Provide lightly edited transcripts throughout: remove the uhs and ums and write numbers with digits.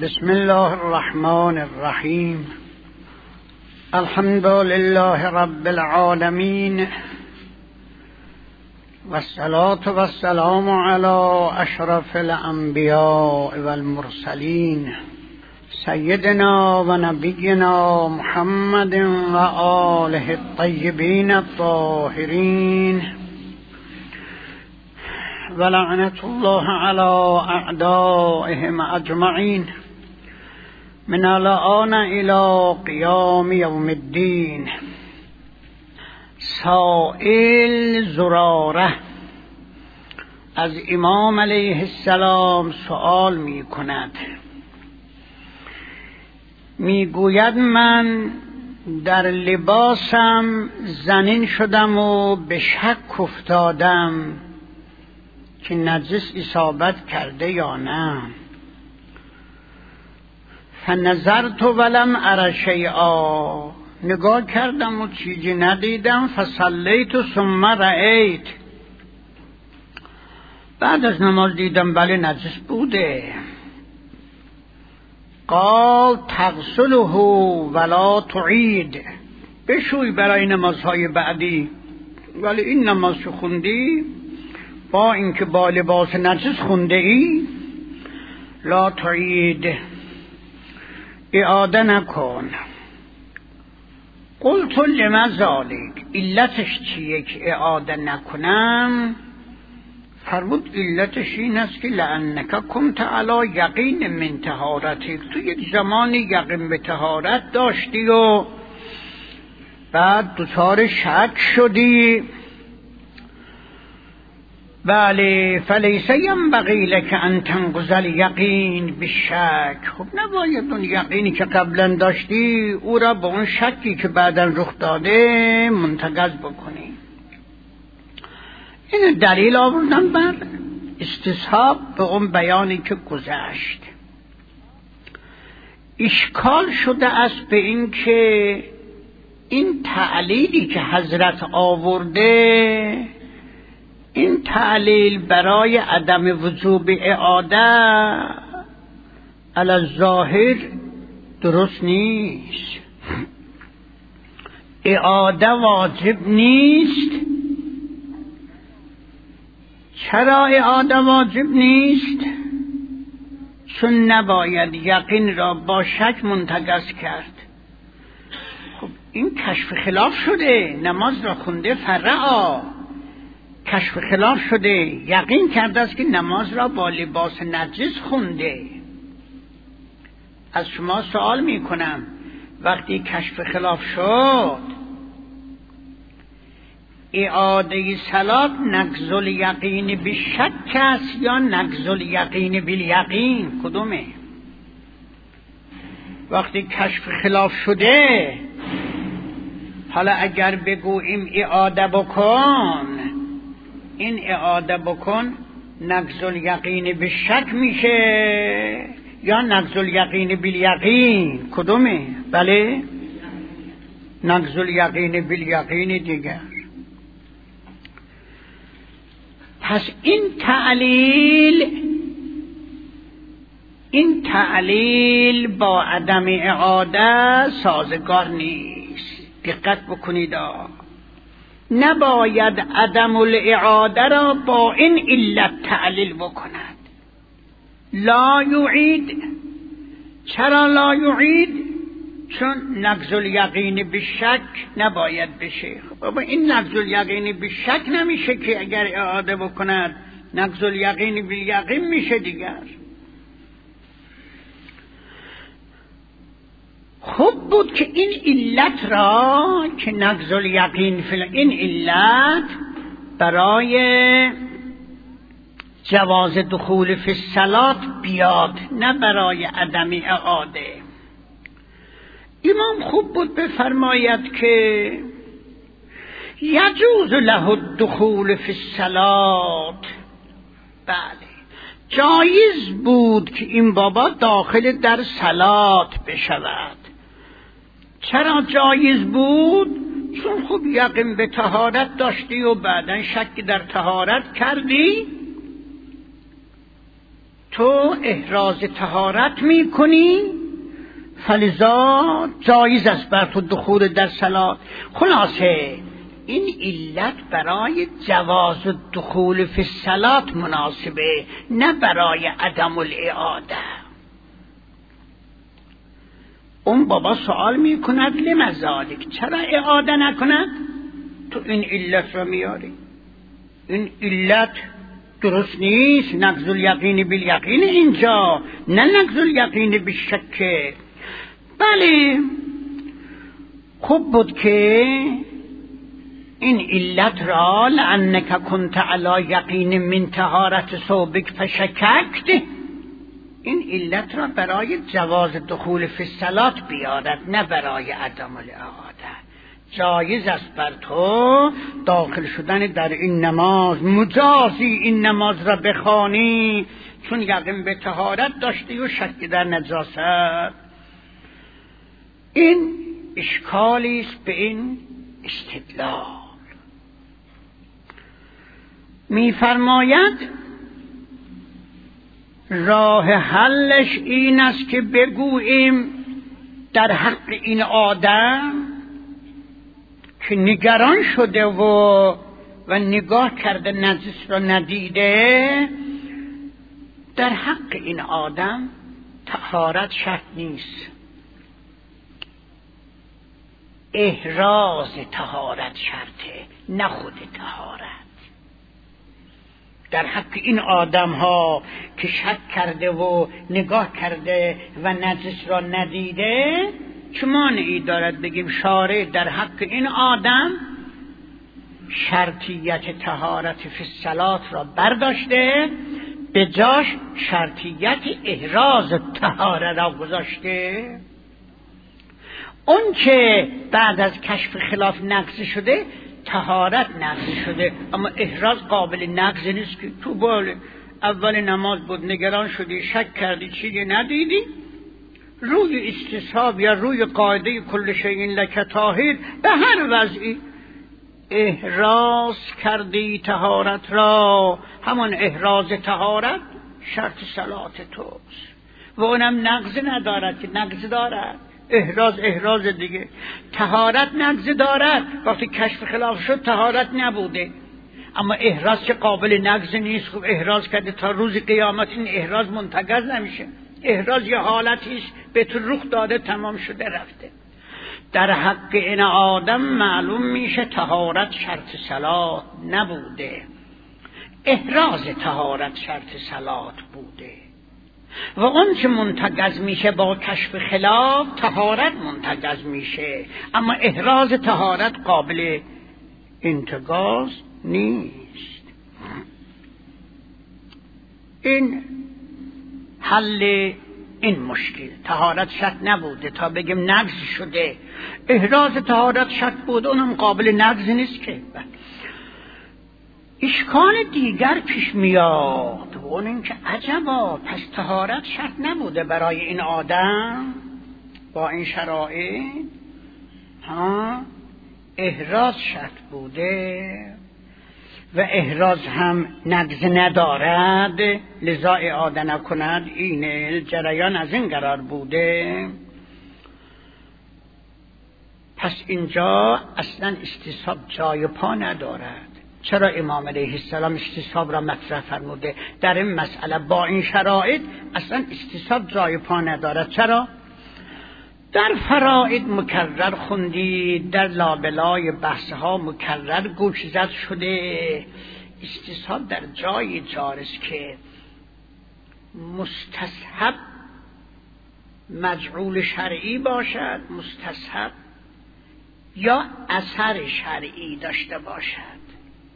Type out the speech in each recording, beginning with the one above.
بسم الله الرحمن الرحیم. الحمد لله رب العالمین والصلاة والسلام علی اشرف الانبیاء والمرسلین سیدنا و نبینا محمد و آله الطیبین الطاهرین ولعنت الله علی اعدائهم اجمعین من الآن الى قیام یوم الدین. سائل زراره از امام علیه السلام سؤال می کند، می گوید من در لباسم زنین شدم و به شک افتادم که نجس اصابت کرده یا نه. فنظرت ولم ار شیئا، نگاه کردم و چیزی ندیدم. فصلیت ثم رأیت، بعد از نماز دیدم بله نجس بوده. قال تغسله ولا تعید، بشوی برای نمازهای بعدی، ولی این نماز که خوندی با اینکه با لباس نجس خونده ای لا تعید، اعاده نکن. قلت لما ذلك، علتش چیه که اعاده نکنم؟ فرمود علتش این است که لانک کنت علی یقین من طهارتک، تو یک زمانی یقین به طهارت داشتی و بعد دچار شک شدی. بله فلیس ینبغی لک ان تنقض الیقین بالشک، خب نباید اون یقینی که قبلا داشتی او را با اون شکی که بعدا رخ داده منتقض بکنی. این دلیل آوردن بر استصحاب به اون بیانی که گذشت. اشکال شده است به این که این تعلیلی که حضرت آورده، این تعلیل برای عدم وجوب اعاده علی الظاهر درست نیست. اعاده واجب نیست. چرا اعاده واجب نیست؟ چون نباید یقین را با شک منتقض کرد. خب این کشف خلاف شده، نماز را خونده فرعا، کشف خلاف شده، یقین کرده است که نماز را با لباس نجس خونده. از شما سوال می کنم وقتی کشف خلاف شد اعاده صلات نقض الیقین بالشک است یا نقض الیقین بالیقین؟ کدومه؟ وقتی کشف خلاف شده حالا اگر بگوییم اعاده بکن، این اعاده بکن نقض الیقین بالشک میشه یا نقض الیقین بالیقین؟ کدومه؟ بله نقض الیقین بالیقین دیگر. پس این تعلیل با عدم اعاده سازگار نیست. دقت بکنید، نباید عدم الاعاده را با این علت تعلیل بکند. لا یعید. چرا لا یعید؟ چون نقض الیقین بالشک نباید بشه. بابا این نقض الیقین بالشک نمیشه که اگر اعاده بکند نقض الیقین بالیقین میشه دیگر. خوب بود که این علت را که نقض الیقین این علت برای جواز دخول فی الصلاة بیاد، نه برای عدم اعاده. امام خوب بود بفرماید که یجوز له الدخول فی الصلاة، بله جایز بود که این بابا داخل در صلات بشود. چرا جایز بود؟ چون خوب یقین به طهارت داشتی و بعدن شک در طهارت کردی، تو احراز طهارت میکنی، فلذا جایز است بر تو دخول در صلات. خلاصه این علت برای جواز الدخول فی الصلات مناسبه، نه برای عدم الاعاده. اون بابا سوال میکند لما ذالک، چرا اعاده نکند؟ تو این علت را میاری. این علت درست نیست، نقض الیقین بالیقین اینجا، نه نقض الیقین بالشک. بله خوب بود که این علت را لانک کنت علی یقین من طهارت ثوبک فشککت، این علت را برای جواز دخول فی الصلات بیارد، نه برای عدم الاعاده. جایز است بر تو داخل شدن در این نماز، مجازی این نماز را بخوانی، چون یقین به طهارت داشتی و شک در نجاست. این اشکالی است به این استدلال. می‌فرماید راه حلش این است که بگوییم در حق این آدم که نگران شده و نگاه کرده نجس را ندیده، در حق این آدم طهارت شرط نیست، احراز طهارت شرطه، نه خود طهارت. در حق این آدم ها که شک کرده و نگاه کرده و نجس را ندیده، چه مانعی دارد بگیم شارع در حق این آدم شرطیت طهارت فی الصلات را برداشته، به جاش شرطیت احراز طهارت را گذاشته. اون که بعد از کشف خلاف نقض شده، طهارت نقض شده، اما احراز قابل نقض نیست. که تو بال اول نماز بود، نگران شدی، شک کردی، چیزی ندیدی، روی استصحاب یا روی قاعده کل شیء لک طاهر، به هر وضعی احراز کردی طهارت را، همون احراز طهارت شرط صلات توست و اونم نقض ندارد که نقض دارد. احراز دیگه، طهارت نقض دارد، وقتی کشف خلاف شد طهارت نبوده، اما احراز که قابل نقض نیست. خب احراز کرده تا روز قیامت این احراز منتقض نمیشه. احراز یه حالتیش به تو رخ داده، تمام شده رفته. در حق این آدم معلوم میشه طهارت شرط صلات نبوده، احراز طهارت شرط صلات بوده و اون که منتقض میشه با کشف خلاف طهارت منتقض میشه، اما احراز طهارت قابل انتقاض نیست. این حل این مشکل. طهارت شرط نبوده تا بگیم نقض شده، احراز طهارت شرط بود، اونم قابل نقض نیست که. اشکال دیگر پیش میاد و اون این که عجبا، پس طهارت شرط نبوده برای این آدم با این شرایط، احراز شرط بوده و احراز هم نقض ندارد، لذا اعاده نکند. این جریان از این قرار بوده. پس اینجا اصلا استصحاب جای پا ندارد. چرا امام علیه السلام استصحاب را مطرح فرموده؟ در این مسئله با این شرایط اصلا استصحاب جای پا ندارد. چرا؟ در فرائض مکرر خوندید، در لابلای بحثها مکرر گوش زد شده. استصحاب در جای جارست که مستصحب مجعول شرعی باشد، مستصحب یا اثر شرعی داشته باشد،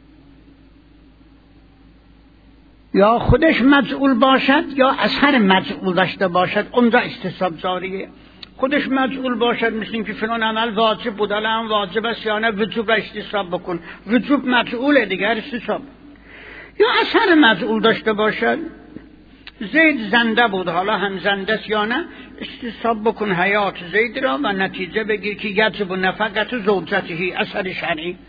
یا خودش مجعول باشد یا اثر مجعول داشته باشد، اونجا استصحاب جاریه. خودش مجعول باشد، مثل که فلان عمل واجب بود، الان واجب است یا نه، وجوب را استصحاب بکن، وجوب مجعوله دیگر استصحاب. یا اثر مجعول داشته باشد، زید زنده بود، حالا هم زنده است یا نه، استصحاب بکن حیات زید را و نتیجه بگیر که یجب نفقت زوجته، اثر شرعی.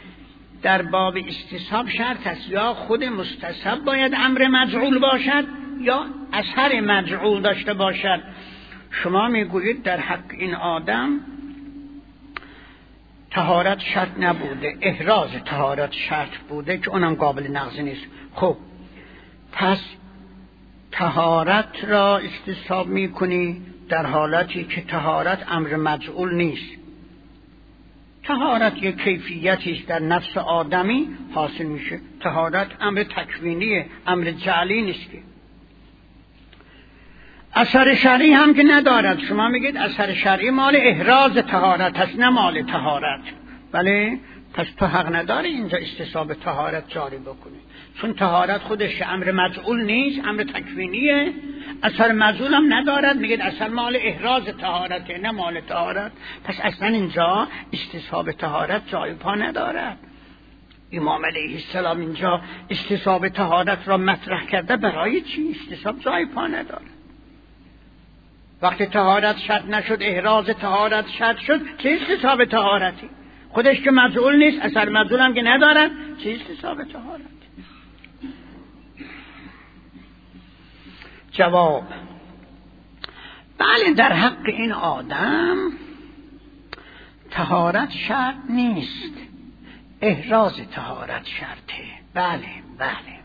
در باب استصحاب شرط است یا خود مستصحب باید امر مجعول باشد یا اثر مجعول داشته باشد. شما میگویید در حق این آدم طهارت شرط نبوده، احراز طهارت شرط بوده که اونم قابل نقض نیست. خب پس طهارت را استصحاب میکنی در حالتی که طهارت امر مجعول نیست. طهارت یک کیفیتی است در نفس آدمی حاصل میشه. طهارت امر تکوینیه، امر جعلی نیست. که اثر شرعی هم که ندارد. شما میگید اثر شرعی مال احراز طهارت هست نه مال طهارت. بله، پس تو حق نداری اینجا استصحاب طهارت جاری بکنی، چون طهارت خودش امر مجعول نیست، امر تکوینیه، اثر مجعول هم ندارد. میگید اصلا مال احراز طهارته نه مال طهارت. پس اصلا اینجا استصحاب طهارت جای پا ندارد. امام علیه السلام اینجا استصحاب طهارت را مطرح کرده. برای چی؟ استصحاب جای پا ندارد. وقتی طهارت شرط نشد، احراز طهارت شرط شد، چه استصحاب طهارتی؟ خودش که مجعول نیست، اثر مجعول هم که ندارد، چه استصحاب طهارت؟ جواب: بله، در حق این آدم طهارت شرط نیست، احراز طهارت شرطه. بله بله،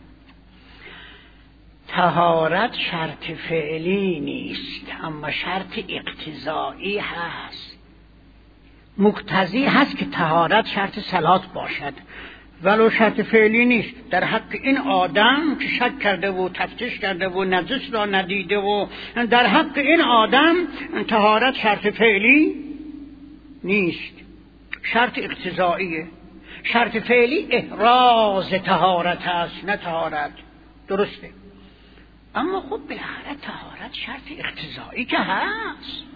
طهارت شرط فعلی نیست، اما شرط اقتضایی هست. مقتضی هست که طهارت شرط صلات باشد، ولو شرط فعلی نیست. در حق این آدم که شک کرده و تفتیش کرده و نجس را ندیده و در حق این آدم طهارت شرط فعلی نیست، شرط اقتضاییه. شرط فعلی احراز طهارت است نه طهارت. درسته، اما خب بالاخره طهارت شرط اقتضایی که هست.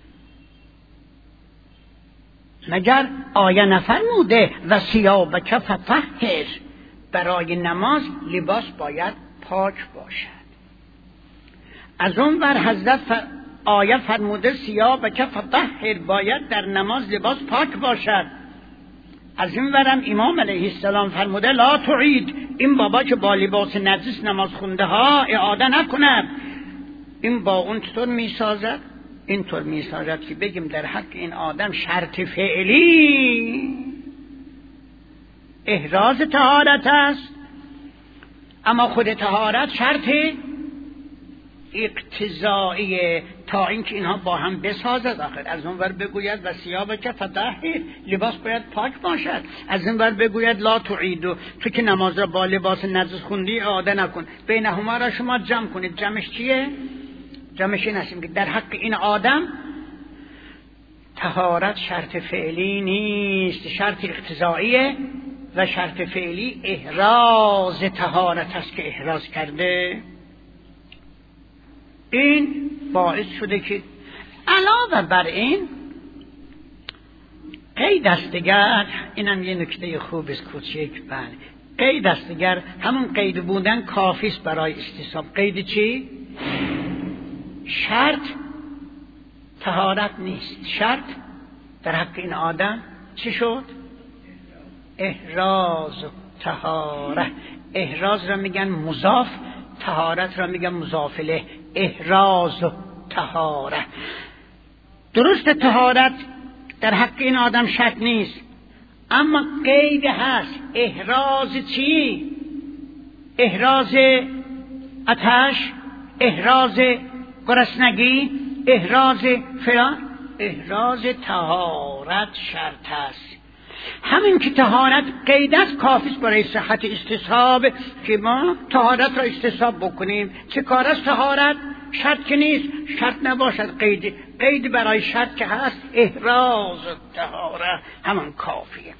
مگر آیه نفرموده و ثیابک فطهر؟ برای نماز لباس باید پاک باشد. از اون ور حضرت آیه فرموده ثیابک فطهر، باید در نماز لباس پاک باشد. از این ورم امام علیه السلام فرموده لا تعید، این بابا که با لباس نجس نماز خونده ها اعاده نکند. این با اون چطور میسازد؟ اینطور میسازد که بگیم در حق این آدم شرط فعلی احراز طهارت است، اما خود طهارت شرط اقتضاییه، تا اینکه اینها با هم بسازد. آخر از اون ور بگوید و ثیابک فطهر، لباس باید پاک باشد. از این ور بگوید لا تعیدو، تو که نماز را با لباس نجس خوندی اعاده نکن. بینهما را شما جمع کنید. جمعش چیه؟ جمعش این است که در حق این آدم طهارت شرط فعلی نیست، شرط اقتضاییه، و شرط فعلی احراز طهارت است که احراز کرده. این باعث شده که علاوه بر این قید است دیگر، اینم یه نکته خوب است کوچیک. بله، قید است دیگر، همون قید بودن کافی است برای استصحاب. قید چی؟ شرط طهارت نیست، شرط در حق این آدم چی شد؟ احراز طهارت. احراز را میگن مضاف، طهارت را میگن مضاف الیه. احراز طهارت. درست طهارت در حق این آدم شرط نیست، اما قید هست. احراز چی؟ احراز آتش، احراز گرسنگی، احراز فلان. احراز طهارت شرط است. همین که طهارت قید است کافی است برای صحت استصحاب که ما طهارت را استصحاب بکنیم. چه کار است طهارت؟ شرط که نیست، شرط نباشد. قید برای شرط که هست احراز طهارت، همان کافیه.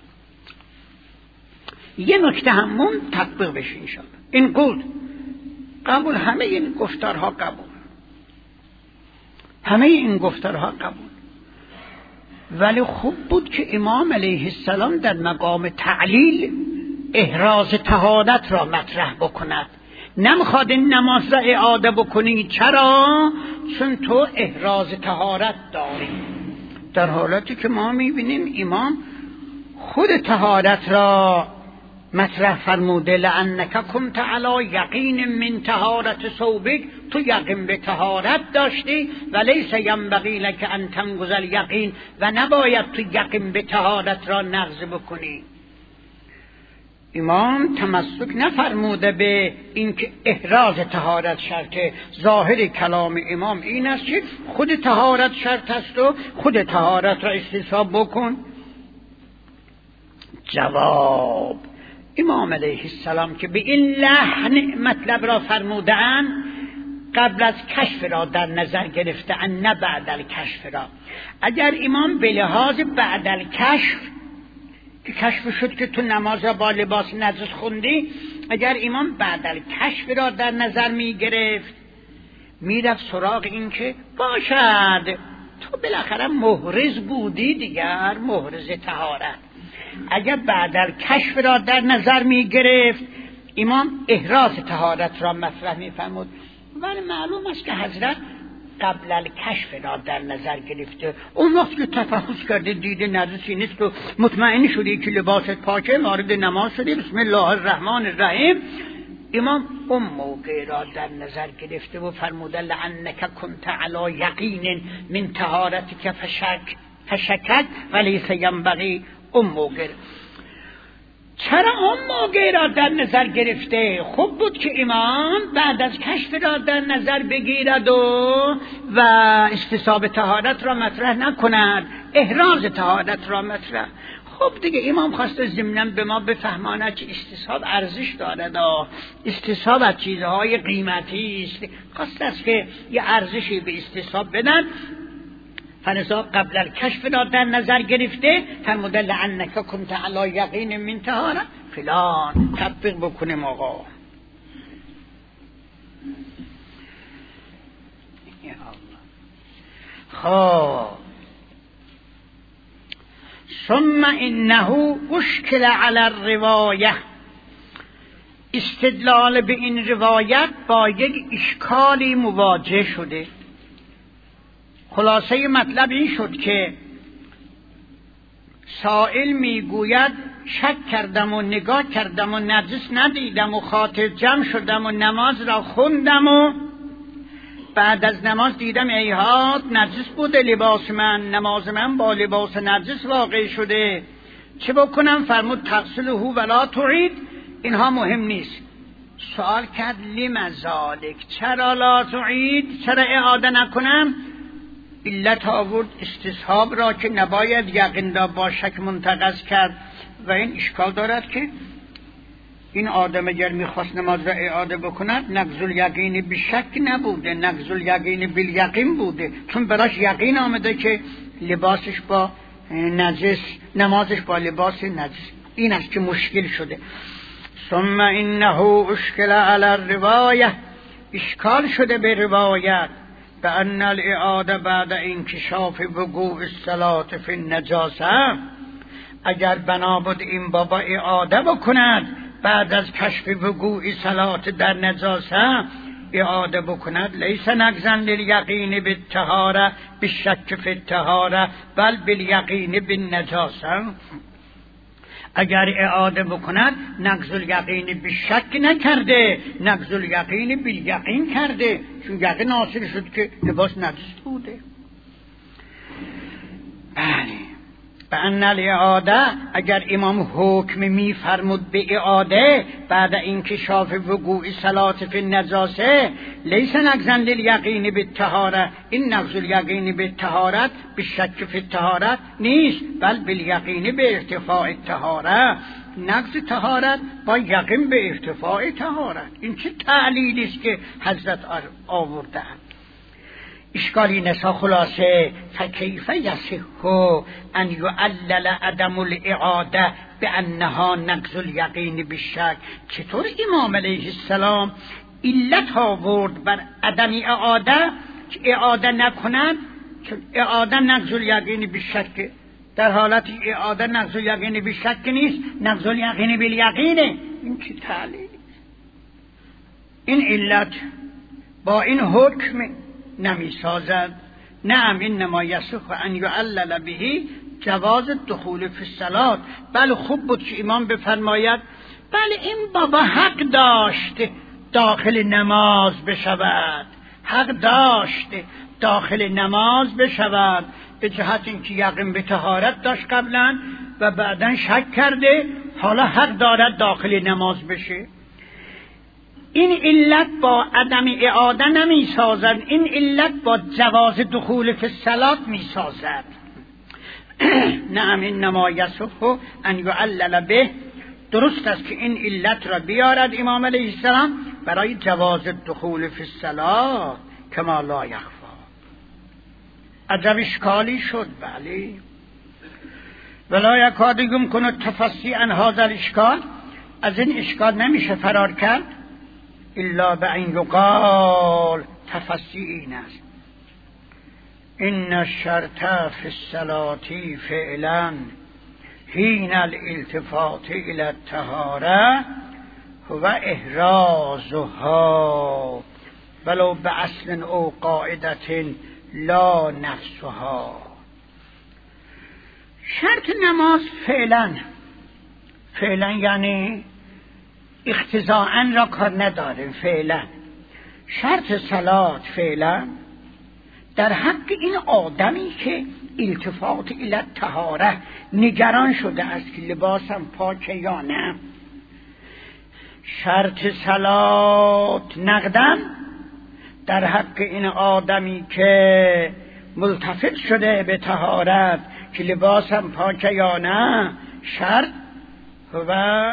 یه نکته همون تطبیق بشه انشاءالله. این قبول، همه این گفتارها قبول، همه این گفتارها قبول. ولی خوب بود که امام علیه السلام در مقام تعلیل احراز طهارت را مطرح بکند. نمیخواد این نماز را اعاده بکنی. چرا؟ چون تو احراز طهارت داری. در حالتی که ما میبینیم امام خود طهارت را مطرح فرموده لعنک کنت علی یقین من طهارت ثوبک، تو یقین به طهارت داشتی و لیس ینبغی لک ان تنقض الیقین، و نباید تو یقین به طهارت را نقض بکنی. امام تمسک نفرموده به اینکه احراز طهارت شرطه. ظاهر کلام امام این است که خود طهارت شرط است و خود طهارت را استصحاب بکن. جواب: امام علیه السلام که به این لحن مطلب را فرمودن، قبل از کشف را در نظر گرفتن، نه بعد الکشف را. اگر امام به لحاظ بعد الکشف که کشف شد که تو نماز را با لباس نجس خوندی، اگر امام بعد الکشف را در نظر می گرفت، می رفت سراغ این که باشد تو بالاخره محرز بودی دیگر، محرز طهارت. اگر بعد الکشف را در نظر می گرفت، امام احراز طهارت را مطرح می فرمود. ولی معلوم است که حضرت قبل الکشف را در نظر گرفته. اون وقت که تفحص کرده دیده نجسی نیست و مطمئن شدی که لباست پاکه، وارد نماز شدی، بسم الله الرحمن الرحیم، امام اون موقع را در نظر گرفته و فرموده لعنک کنت علی یقین من طهارتک فشکک ولیس ینبغی. اون موقع چرا اون موقع را در نظر گرفته؟ خوب بود که امام بعد از کشف را در نظر بگیرد و استصحاب طهارت را مطرح نکند، احراز طهارت را مطرح. خب دیگه امام خواسته ضمناً به ما بفهماند که استصحاب ارزش دارد، استصحاب از چیزهای قیمتی است، خواسته است که یه ارزشی به استصحاب بدن. فلذا قبل الکشف را در نظر گرفته فرموده لعنک کنت علی یقین من طهارت فلان. تطبیق بکنیم آقا. خب ثم انه اشکل علی الروایه، استدلال به این روایت با یک اشکالی مواجه شده. خلاصه مطلب این شد که سائل میگوید شک کردم و نگاه کردم و نجس ندیدم و خاطر جمع شدم و نماز را خوندم و بعد از نماز دیدم ایهات نجس بوده لباس من، نماز من با لباس نجس واقع شده، چه بکنم؟ فرمود تغسله ولا تعید. اینها مهم نیست. سوال کرد لم ذالک، چرا لا تعید، چرا اعاده نکنم؟ علت آورد استصحاب را که نباید یقین را با شک منتقض کرد و این اشکال دارد که این آدم اگر میخواست نماز را اعاده بکند نقض الیقین بشک نبوده، نقض الیقین بالیقین بوده، چون براش یقین آمده که لباسش با نجس، نمازش با لباس نجس. این است که مشکل شده. ثم انه اشکل علی الروایه، اشکال شده به روایت بأن الاعاده بعد انکشاف وقوع الصلاة فی النجاسه، اگر بنا بود این بابا اعاده بکند بعد از کشف وقوع صلات در نجاسه، اعاده بکند لیس نقضا للیقین بالطهاره بالشک فی الطهاره بل بالیقین بالنجاسه. اگر اعاده بکند نقض الیقین بالشک نکرده، نقض الیقین بالیقین کرده، چون یقین حاصل شد که لباس نجس بوده. بله، بأن الاعاده، اگر امام حکم می فرمود به اعاده بعد انکشاف وقوع صلات فی النجاسه لیس نقضا للیقین بالطهاره، این نقض الیقین بالطهارت بالشک فی الطهارت نیست، بل بالیقین به ارتفاع الطهاره. نقض طهارت با یقین به ارتفاع طهارت. این چه تعلیلی است که حضرت آوردند؟ اشکالی نسا خلاصه فکیف یصح ان یعلل عدم الاعاده بانها نقض الیقین بالشک. چطور امام علیه السلام علت آورد بر عدم اعاده که اعاده نکنند، چون اعاده نقض الیقین بالشک، در حالت اعاده نقض الیقین بالشک نیست، نقض الیقین بالیقینه. این چه تعلیلی؟ این علت با این حکم نمی سازد. نعم انما یصح ان یعلل به جواز الدخول فی الصلاة. بله خوب بود که امام بفرماید بله این بابا حق داشت داخل نماز بشود، حق داشت داخل نماز بشود، به جهت اینکه یقین به طهارت داشت قبلا و بعدا شک کرده، حالا حق دارد داخل نماز بشه. این علت با عدم اعاده نمی سازد، این علت با جواز دخول فی الصلاة می سازد. نعم انما یصح ان یعلل به، درست است که این علت را بیارد امام علیه السلام برای جواز دخول فی الصلاة کما لا یخفی. عجب اشکالی شد. بله ولا یکاد یمکن تفصیل عن هذا الاشکال، از این اشکال نمیشه فرار کرد الا به ان یقال، تفصیل این است ان الشرط فی الصلاة فعلا حین الالتفات الى الطهارة هو احرازها ولو باصل او قاعدة لا نفسها. شرط نماز فعلا یعنی اقتضاءً را کار نداره، فعلا شرط صلات فعلا در حق این آدمی که التفات الی الطهاره نگران شده است که لباسم پاکه یا نه، شرط صلات نقدن در حق این آدمی که ملتفت شده به طهارت که لباسم پاکه یا نه، شرط و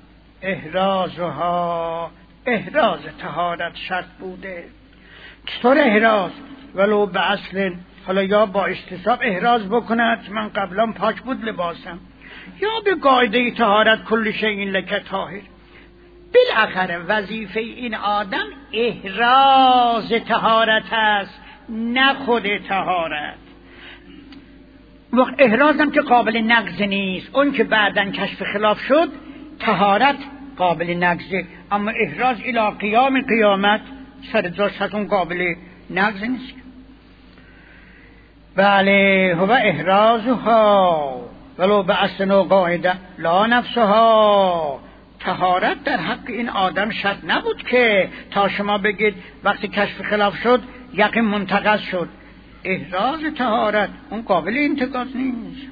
احرازها، احراز طهارت شرط بوده. چطور احراز؟ ولو به اصل، حالا یا با استصحاب احراز بکند من قبلا پاک بود لباسم، یا به قاعده طهارت کل شیء لک طاهر. بالاخره وظیفه این آدم احراز طهارت است، نه خود طهارت. وقت احرازم که قابل نقض نیست، اون که بعداً کشف خلاف شد طهارت قابل نقضه، اما احراز الی قیام قیامت سر جاش هست، اون قابل نقض نیست. بله هو احرازها ولو به اصل و قاعده لا نفسها. طهارت در حق این آدم شرط نبود که تا شما بگید وقتی کشف خلاف شد یقین منتقض شد. احراز طهارت اون قابل انتقاض نیست.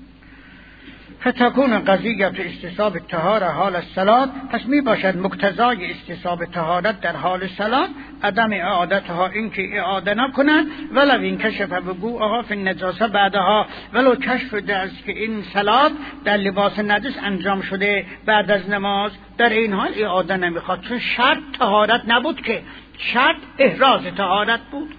فتکون قضیت استصحاب الطهاره حال الصلاة، پس می باشد مقتضای استصحاب طهارت در حال صلاة عدم اعادتها، این که اعاده نکنند، ولو این کشف وقوعها فی النجاسه بعدها، ولو کشف است که این صلاة در لباس نجس انجام شده بعد از نماز، در این حال اعاده نمیخواد، چون شرط طهارت نبود که، شرط احراز طهارت بود.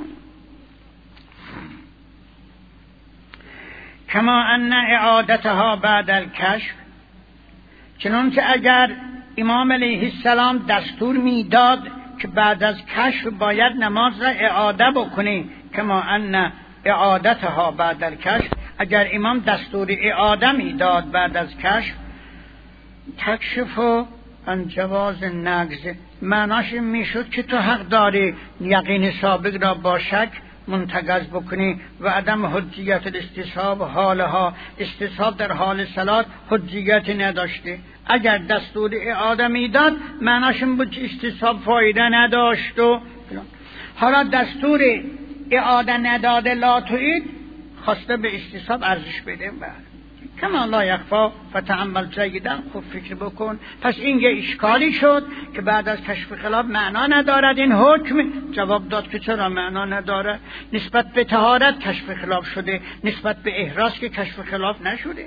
کما ان اعادتها بعد الکشف، چنانچه اگر امام علیه السلام دستور میداد که بعد از کشف باید نماز را اعاده بکنی، کما ان اعادتها بعد الکشف، اگر امام دستور اعاده میداد بعد از کشف، تکشف عن جواز نقض، معناش میشد که تو حق داری یقین سابق را با شک منتقض بکنی و عدم حجیت الاستصحاب حالها، استصحاب در حال صلات حجیت نداشته. اگر دستور اعاده میداد معناش این بود که استصحاب فایده نداشت و حالا دستور اعاده نداده لا تعید، خواسته به استصحاب ارزش بده. کما لا یخفی فتأمل جیدا، خوب فکر بکن. پس این یه اشکالی شد که بعد از کشف خلاف معنا ندارد این حکم. جواب داد که چرا معنا ندارد؟ نسبت به طهارت کشف خلاف شده، نسبت به احراز که کشف خلاف نشده.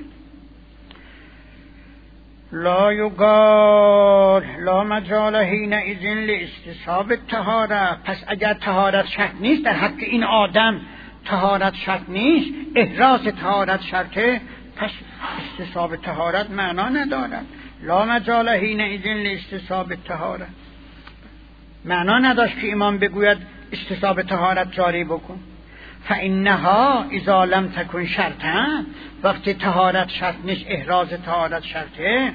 لا یقال لا مجال حینئذ لاستصحاب الطهاره. پس اگر طهارت شرط نیست در حق این آدم، طهارت شرط نیست، احراز طهارت شرطه، پس استصحاب طهارت معنا ندارد. لا مجال حینئذ لاستصحاب الطهاره، معنا نداشت که امام بگوید استصحاب طهارت جاری بکن. فانها اذا لم تکن شرطا، وقتی طهارت شرط نیست احراز طهارت شرطه،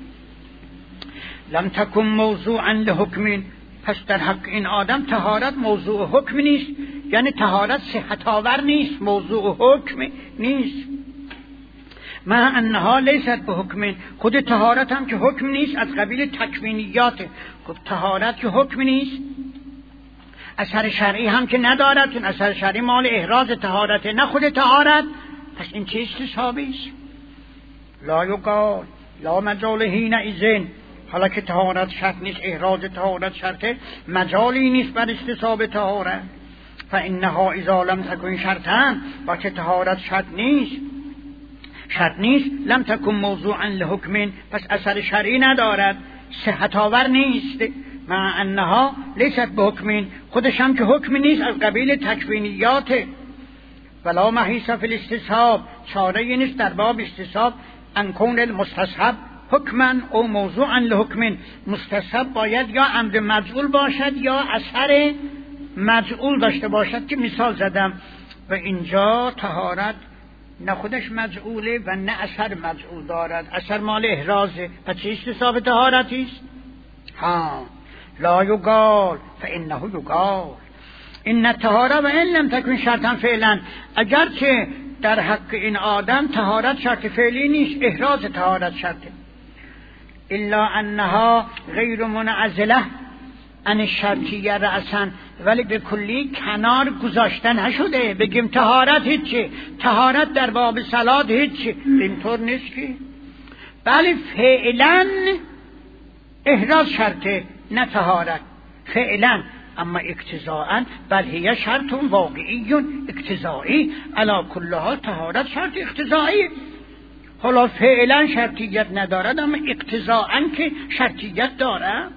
لم تکن موضوعا لحکم، پس در حق این آدم طهارت موضوع حکم نیست، یعنی طهارت صحت آور نیست، موضوع حکم نیست. مع انها لیست به حکم، خود طهارت هم که حکم نیست، از قبیل تکوینیاته. خب طهارت که حکم نیست، اثر شرعی هم که ندارد، چون اثر شرعی مال احراز طهارته نه خود طهارت، پس این چه استصحابی است؟ لا یقال لا مجال حینئذ، حالا که طهارت شرط نیست، احراز طهارت شرطه، مجالی نیست بر استصحاب طهارت. فانها اذا لم تکن شرطا، با که طهارت شرط نیست لم تکن موضوعا لحکم، پس اثر شرعی ندارد، صحت آور نیست. مع انها لیست به حکم، خودش هم که حکم نیست، از قبیل تکوینیات. ولا محیص فی الاستصحاب، چاره نیست در باب استصحاب ان کون المستصحب حکما او موضوعا لحکم. مستصحب باید یا امر مجعول باشد یا اثر مجعول داشته باشد که مثال زدم، و اینجا طهارت نه خودش مجعوله و نه اثر مجعول دارد، اثر مال احرازه، پس چه استصحاب طهارتی است؟ لا یقال فانه یقال ان الطهاره و ان لم تکن شرطا فعلا، اگرچه در حق این آدم طهارت شرط فعلی نیست، احراز طهارت شرطه، الا انها غیر منعزله عن الشرطیه رأسا، ولی به کلی کنار گذاشته نشده بگیم طهارت هیچی، طهارت در باب صلات هیچی، اینطور نیست که، بله فعلا احراز شرطه نه طهارت فعلا، اما اقتضاء بل هي شرط واقعی اقتضایی، علی کلها طهارت شرط اقتضایی، حالا فعلا شرطیت ندارد اما اقتضاء که شرطیت دارد.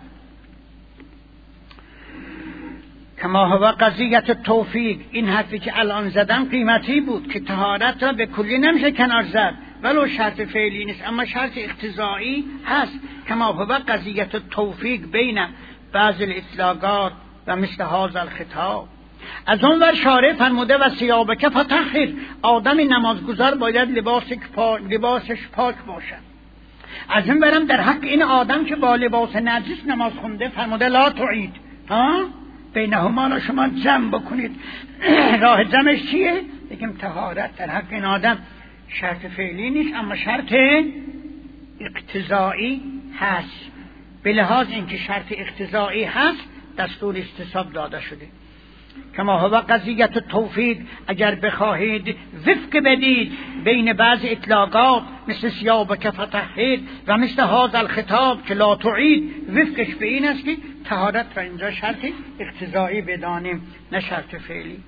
کما هو قضیت توفیق، این حرفی که الان زدم قیمتی بود که طهارت را به کلی نمیشه کنار زد، ولو شرط فعلی نیست اما شرط اقتضایی هست. کما هو قضیت توفیق بین بعض الاطلاقات و مثل هذا الخطاب. از اون ور شارع فرموده و ثیابک فطهر، آدم نمازگزار باید لباسش پاک باشد. از اون ورم در حق این آدم که با لباس نجس نماز خونده فرموده لا تعید، بینهما را شما جمع بکنید. راه جمعش چیه؟ بگیم طهارت در حق این آدم شرط فعلی نیست اما شرط اقتضایی هست، به لحاظ اینکه شرط اقتضایی هست دستور استصحاب داده شده. کما هو قضیت توفیق، اگر بخواهید وفق بدید بین بعض اطلاقات مثل ثیابک فطهر و مثل هذا الخطاب که لا تعید، وفقش به این است که طهارت را اینجا شرط اقتضایی بدانیم نه شرط فعلی.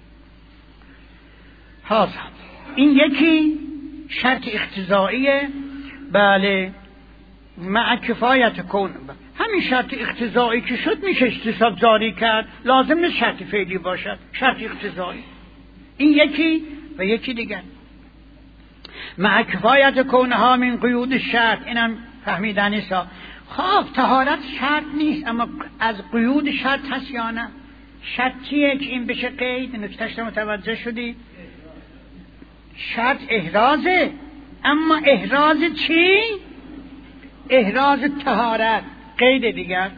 هذا این یکی شرط اقتضاییه، بله، مع کفایت کون، همین شرط اقتضایی که شد میشه استصحاب جاری کرد، لازم نیست شرط فعلی باشد، شرط اقتضایی. این یکی و یکی دیگر مع کفایت کونها من قیود شرط، اینم فهمیدنی است. خب طهارت شرط نیست اما از قیود شرط هست یا نه؟ شرط چیه که این بشه قید؟ نکتهش رو متوجه شدی؟ شرط احرازه، اما احراز چی؟ احراز طهارت، قید دیگر.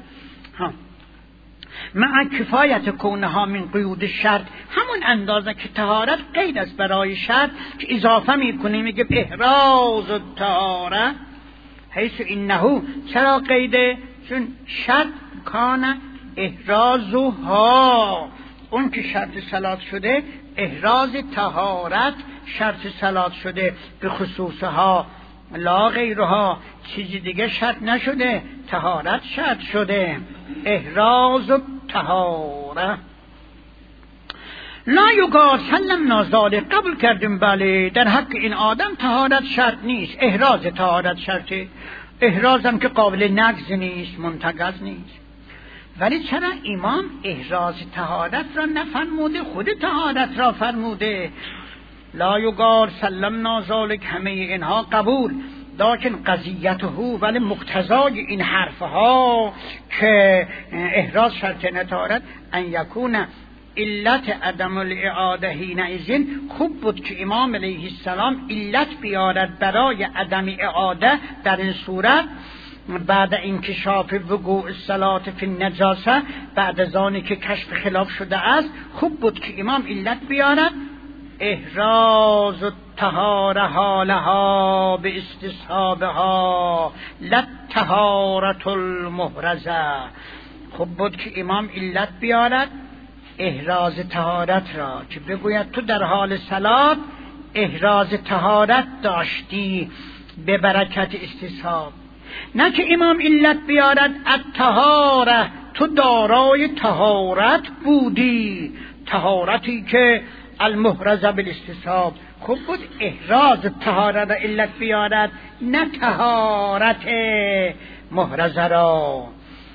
مع کفایت کونها من قیود شرط، همون اندازه که طهارت قید است برای شرط که اضافه میکنیم، میگه احراز الطهاره، حیث انه، چرا قیده؟ چون شرط کان احرازها، اون که شرط صلات شده احراز طهارت شرط صلات شده، به خصوصها لا غیرها، چیزی دیگه شرط نشده، طهارت شرط شده، احراز و طهاره. لا یقال سلمنا ذلک، قبول کردیم بله در حق این آدم طهارت شرط نیست، احراز طهارت شرطه، احرازم که قابل نقض نیست، منتقض نیست. ولی چرا امام احراز طهارت را نفرموده، خود طهارت را فرموده؟ لا یقال سلمنا ذلک، همه اینها قبول، لیکن قضیته، ولی مقتضای این حرفها که احراز شرط نطارت ان یکون علت عدم الاعاده حینئذ، خوب بود که امام علیه السلام علت بیارد برای عدم اعاده در این صورت، بعد انکشاف وقوع الصلاة فی النجاسه، بعد از آنی که کشف خلاف شده است، خوب بود که امام علت بیارد احراز الطهاره حالها به استصحابها لطهارة المحرزه. خب بود که امام علت بیارد احراز طهارت را، که بگوید تو در حال صلات احراز طهارت داشتی به برکت استصحاب، نه که امام علت بیارد الطهاره تو دارای طهارت بودی، طهارتی که المحرزه بالاستصحاب. خب بود احراز طهارت را علت بیارد، نه طهارت محرزه را.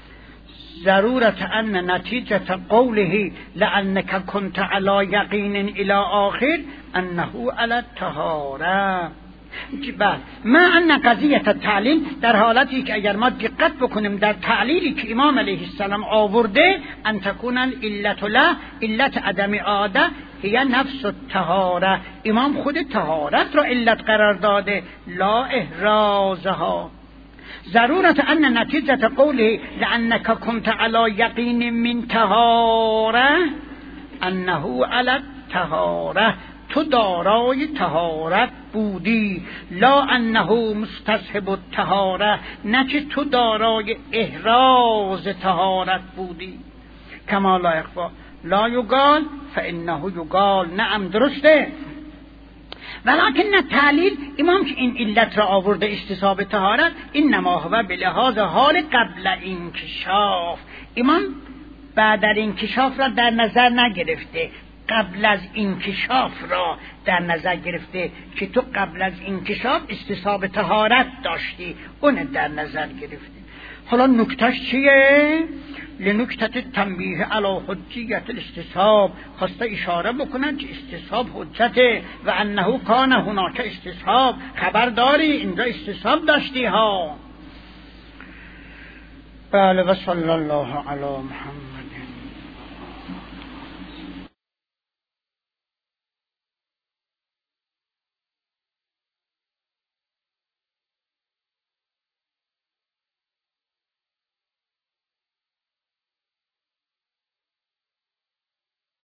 ضرورت ان نتیجه قوله لانک کنت علی یقین الی آخر انه علی الطهاره. ما ان قضیه تعلیل، در حالتی که اگر ما دقت بکنیم در تعلیلی که امام علیه السلام آورده، ان تکون العلت له علت عدم عاده هی نفس الطهاره، امام خود طهارت را علت قرار داده لا احرازها. ضرورت ان نتیجه قوله لانک کنت علی یقین من طهاره انه علی الطهاره، تو دارای طهارت بودی، لا انه مستصحب الطهاره، نه که تو دارای احراز طهارت بودی. کما لا یخفا لا یقال فانه یقال. نعم درسته، ولکن تعلیل امام که این علت را آورده استصحاب طهارت، انما هو به لحاظ حال قبل انکشاف. امام بعد از انکشاف را در نظر نگرفته، قبل از انکشاف را در نظر گرفته که تو قبل از انکشاف استصحاب طهارت داشتی، اون در نظر گرفته. حالا نکتهش چیه؟ لنکته تنبیه علی حجیت الاستصحاب، خواسته اشاره بکنن که استصحاب حجته و انه کان هناک استصحاب، خبر داری اینجا استصحاب داشتی ها. بله و صلی الله علی محمد.